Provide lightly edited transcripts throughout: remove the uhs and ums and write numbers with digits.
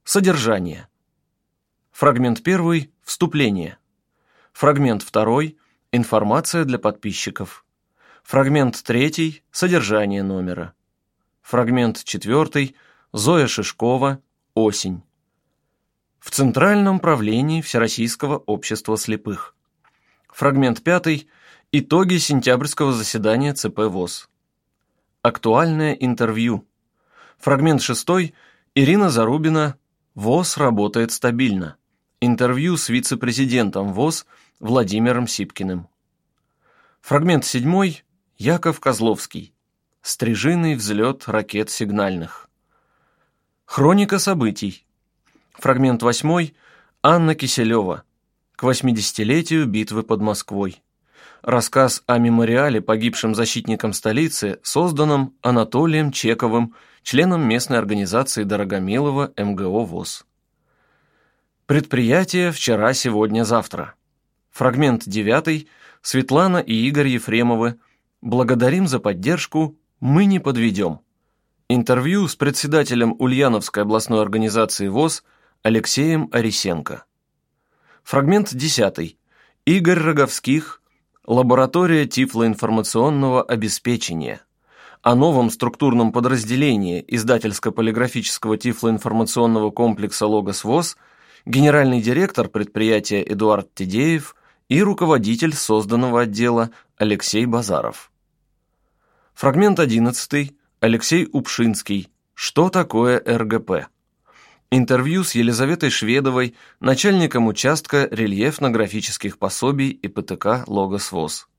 Содержание. Фрагмент 1 – вступление. Фрагмент 2 – информация для подписчиков. Фрагмент 3 – содержание номера. Фрагмент 4 – Зоя Шишкова «Осень». В Центральном правлении Всероссийского общества слепых. Фрагмент 5 – итоги сентябрьского заседания ЦП ВОС. Актуальное интервью. Фрагмент 6 – Ирина Зарубина «ВОС работает стабильно». Интервью с вице-президентом ВОС Владимиром Сипкиным. Фрагмент 7 – Яков Козловский «Стрижиный взлет ракет сигнальных». Хроника событий. Фрагмент 8 – Анна Киселева к 80-летию битвы под Москвой. Рассказ о мемориале погибшим защитникам столицы, созданном Анатолием Чековым, членом местной организации Дорогомилово МГО ВОС. Предприятие «Вчера, сегодня, завтра». Фрагмент 9 – Светлана и Игорь Ефремовы «Благодарим за поддержку, мы не подведем». Интервью с председателем Ульяновской областной организации ВОС Алексеем Арисенко. Фрагмент 10 – Игорь Роговских «Лаборатория тифлоинформационного обеспечения». О новом структурном подразделении издательско-полиграфического тифлоинформационного комплекса «Логос ВОС» генеральный директор предприятия Эдуард Тедеев и руководитель созданного отдела Алексей Базаров. Фрагмент 11 – Алексей Упшинский «Что такое РГП?». Интервью с Елизаветой Шведовой, начальником участка рельефно-графических пособий ИПТК «Логос ВОС».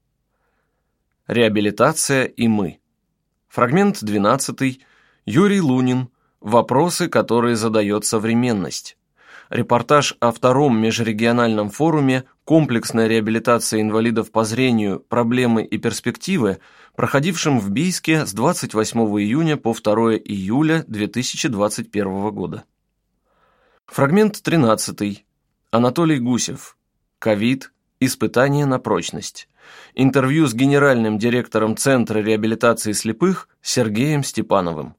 Реабилитация и мы. Фрагмент 12 – Юрий Лунин «Вопросы, которые задает современность». Репортаж о втором межрегиональном форуме «Комплексная реабилитация инвалидов по зрению. Проблемы и перспективы», проходившем в Бийске с 28 июня по 2 июля 2021 года. Фрагмент 13. Анатолий Гусев. «Ковид. Испытание на прочность». Интервью с генеральным директором Центра реабилитации слепых Сергеем Степановым.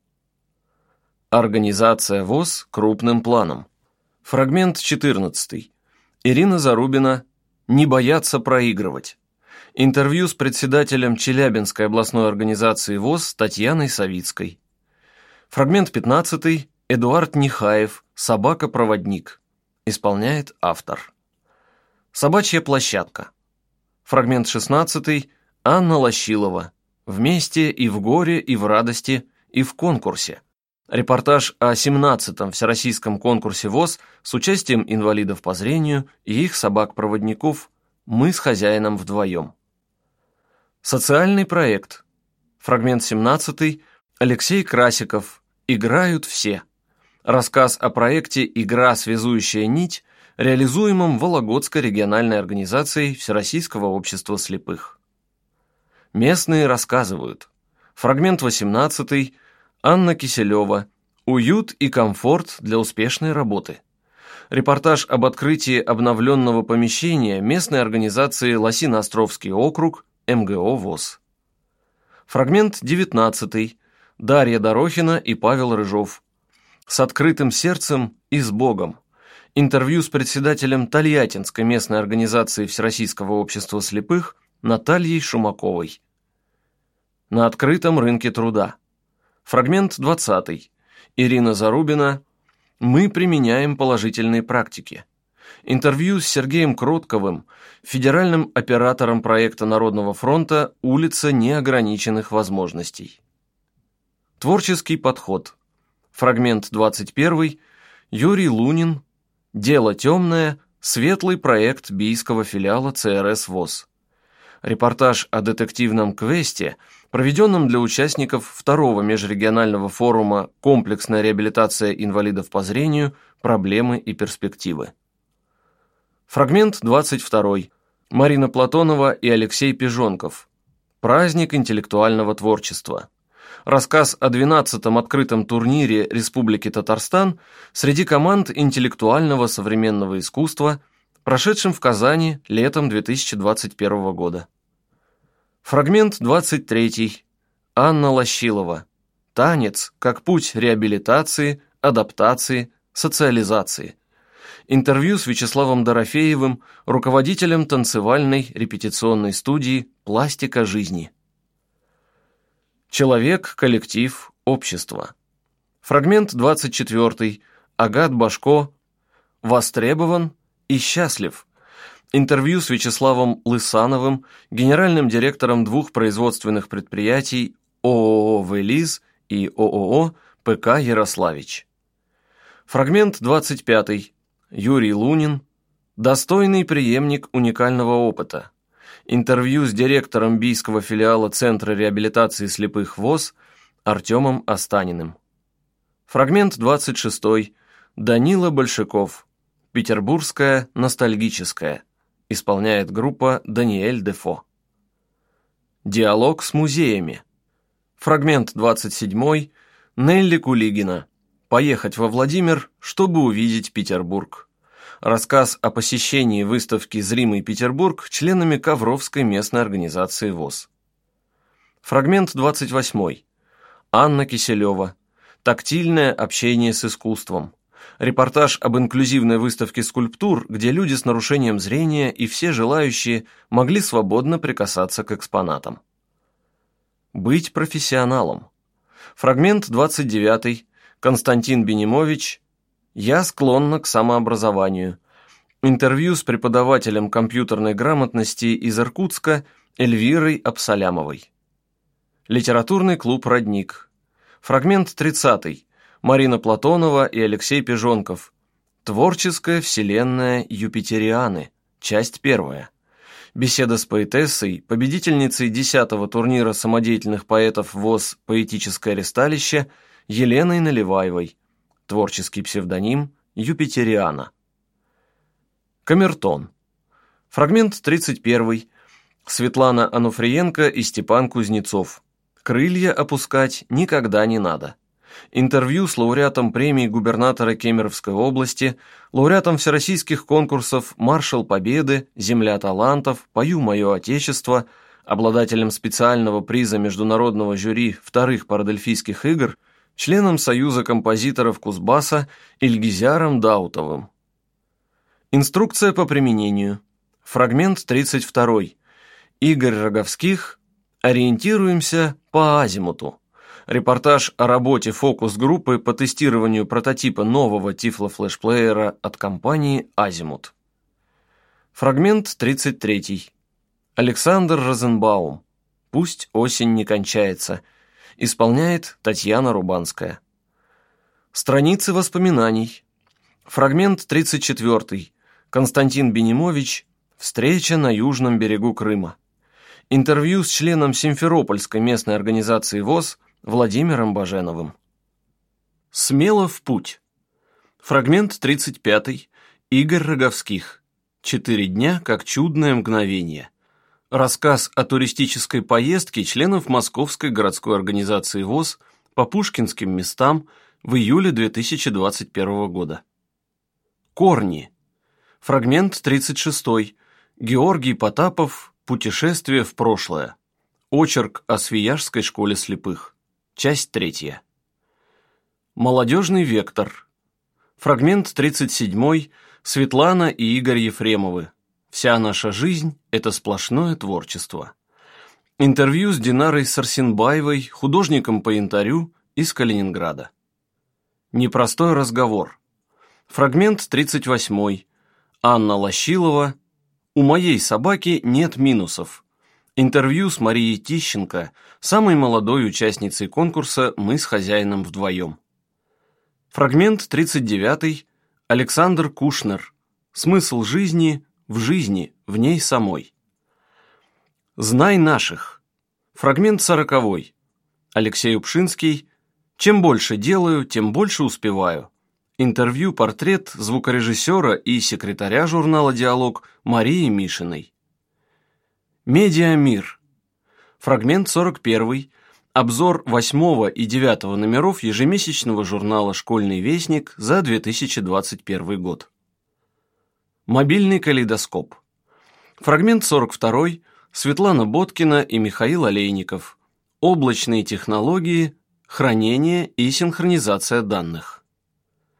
Организация ВОС крупным планом. Фрагмент 14. Ирина Зарубина «Не бояться проигрывать». Интервью с председателем Челябинской областной организации ВОС Татьяной Савицкой. Фрагмент 15. Эдуард Нихаев «Собака-проводник». Исполняет автор. Собачья площадка. Фрагмент 16. Анна Лощилова «Вместе и в горе, и в радости, и в конкурсе». Репортаж о 17-м Всероссийском конкурсе ВОС с участием инвалидов по зрению и их собак-проводников «Мы с хозяином вдвоем». Социальный проект. Фрагмент 17. Алексей Красиков «Играют все». Рассказ о проекте «Игра. Связующая нить», реализуемом Вологодской региональной организацией Всероссийского общества слепых. Местные рассказывают. Фрагмент 18. Анна Киселева «Уют и комфорт для успешной работы». Репортаж об открытии обновленного помещения местной организации Лосино-Островский округ МГО ВОС. Фрагмент 19. Дарья Дорохина и Павел Рыжов «С открытым сердцем и с Богом». Интервью с председателем Тольяттинской местной организации Всероссийского общества слепых Натальей Шумаковой. На открытом рынке труда. Фрагмент 20. Ирина Зарубина «Мы применяем положительные практики». Интервью с Сергеем Кротковым, федеральным оператором проекта Народного фронта «Улица неограниченных возможностей». Творческий подход. Фрагмент 21. Юрий Лунин «Дело темное. Светлый проект бийского филиала ЦРС ВОС». Репортаж о детективном квесте, проведенном для участников второго межрегионального форума «Комплексная реабилитация инвалидов по зрению. Проблемы и перспективы». Фрагмент 22. Марина Платонова и Алексей Пижонков «Праздник интеллектуального творчества». Рассказ о 12-м открытом турнире Республики Татарстан среди команд интеллектуального современного искусства, прошедшем в Казани летом 2021 года. Фрагмент 23. Анна Лощилова «Танец как путь реабилитации, адаптации, социализации. Интервью с Вячеславом Дорофеевым, руководителем танцевальной репетиционной студии «Пластика жизни». Человек, коллектив, общество. Фрагмент 24. Агат Башко. Востребован и счастлив. Интервью с Вячеславом Лысановым, генеральным директором двух производственных предприятий ООО «Велиз» и ООО «ПК Ярославич». Фрагмент 25. Юрий Лунин. Достойный преемник уникального опыта. Интервью с директором бийского филиала Центра реабилитации слепых ВОС Артемом Останиным. Фрагмент 26. Данила Большаков. Петербургская ностальгическая. Исполняет группа Даниэль Дефо. Диалог с музеями. Фрагмент 27. Нелли Кулигина. Поехать во Владимир, чтобы увидеть Петербург. Рассказ о посещении выставки «Зримый Петербург» членами Ковровской местной организации ВОС. Фрагмент 28. Анна Киселева. Тактильное общение с искусством. Репортаж об инклюзивной выставке скульптур, где люди с нарушением зрения и все желающие могли свободно прикасаться к экспонатам. Быть профессионалом. Фрагмент 29. Константин Бенимович. «Я склонна к самообразованию». Интервью с преподавателем компьютерной грамотности из Иркутска Эльвирой Абсалямовой. Литературный клуб «Родник». Фрагмент 30. Марина Платонова и Алексей Пижонков. Творческая вселенная Юпитерианы. Часть 1. Беседа с поэтессой, победительницей 10-го турнира самодеятельных поэтов ВОС «Поэтическое ресталище» Еленой Наливаевой. Творческий псевдоним Юпитериана. Камертон. Фрагмент 31. Светлана Ануфриенко и Степан Кузнецов. Крылья опускать никогда не надо. Интервью с лауреатом премии губернатора Кемеровской области, лауреатом всероссийских конкурсов «Маршал Победы», «Земля талантов», «Пою мое отечество», обладателем специального приза международного жюри вторых парадельфийских игр, членом Союза композиторов Кузбасса Ильгизяром Даутовым. Инструкция по применению. Фрагмент 32. Игорь Роговских. Ориентируемся по азимуту. Репортаж о работе фокус-группы по тестированию прототипа нового тифлофлешплеера от компании «Азимут». Фрагмент 33. Александр Розенбаум. «Пусть осень не кончается». Исполняет Татьяна Рубанская. Страницы воспоминаний. Фрагмент 34. Константин Бенимович. Встреча на южном берегу Крыма. Интервью с членом Симферопольской местной организации ВОС Владимиром Баженовым. Смело в путь. Фрагмент 35. Игорь Роговских. 4 дня, как чудное мгновение. Рассказ о туристической поездке членов Московской городской организации ВОС по пушкинским местам в июле 2021 года. Корни. Фрагмент 36. Георгий Потапов. Путешествие в прошлое. Очерк о Свияжской школе слепых. Часть 3. Молодежный вектор. Фрагмент 37. Светлана и Игорь Ефремовы. Вся наша жизнь – это сплошное творчество. Интервью с Динарой Сарсенбаевой, художником по янтарю из Калининграда. Непростой разговор. Фрагмент 38. Анна Лощилова. «У моей собаки нет минусов». Интервью с Марией Тищенко, самой молодой участницей конкурса «Мы с хозяином вдвоем». Фрагмент 39. Александр Кушнер. «Смысл жизни в жизни, в ней самой». «Знай наших». Фрагмент 40. Алексей Упшинский. «Чем больше делаю, тем больше успеваю». Интервью-портрет звукорежиссера и секретаря журнала «Диалог» Марии Мишиной. Медиамир. Фрагмент 41. Обзор 8 и 9 номеров ежемесячного журнала «Школьный вестник» за 2021 год. Мобильный калейдоскоп. Фрагмент 42. Светлана Боткина и Михаил Олейников. Облачные технологии, хранение и синхронизация данных.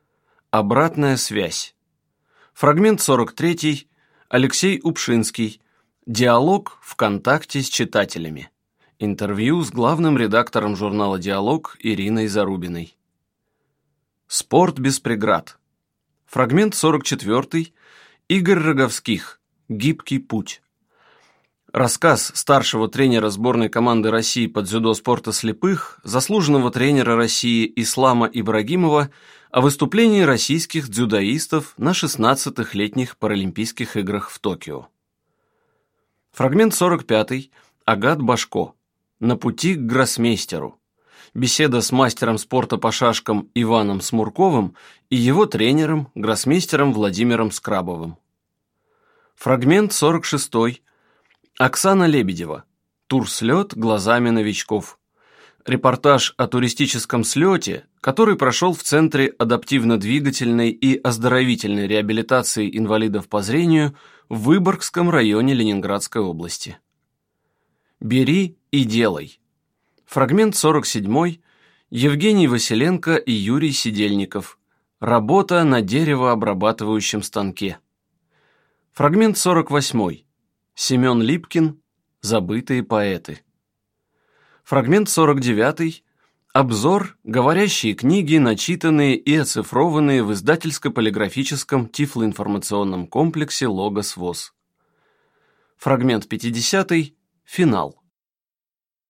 Обратная связь. Фрагмент 43. Алексей Упшинский. Диалог в контакте с читателями. Интервью с главным редактором журнала «Диалог» Ириной Зарубиной. Спорт без преград. Фрагмент 44. Игорь Роговских. Гибкий путь. Рассказ старшего тренера сборной команды России по дзюдо спорта слепых, заслуженного тренера России Ислама Ибрагимова о выступлении российских дзюдоистов на 16-х летних Паралимпийских играх в Токио. Фрагмент 45. Агат Башко. На пути к гроссмейстеру. Беседа с мастером спорта по шашкам Иваном Смурковым и его тренером, гроссмейстером Владимиром Скрабовым. Фрагмент 46. Оксана Лебедева. Турслет глазами новичков. Репортаж о туристическом слете, который прошел в Центре адаптивно-двигательной и оздоровительной реабилитации инвалидов по зрению в Выборгском районе Ленинградской области. «Бери и делай». Фрагмент 47. Евгений Василенко и Юрий Сидельников. Работа на деревообрабатывающем станке. Фрагмент 48. Семен Липкин. Забытые поэты. Фрагмент 49. Обзор, говорящие книги, начитанные и оцифрованные в издательско-полиграфическом тифлоинформационном комплексе «Логос ВОС». Фрагмент 50. Финал.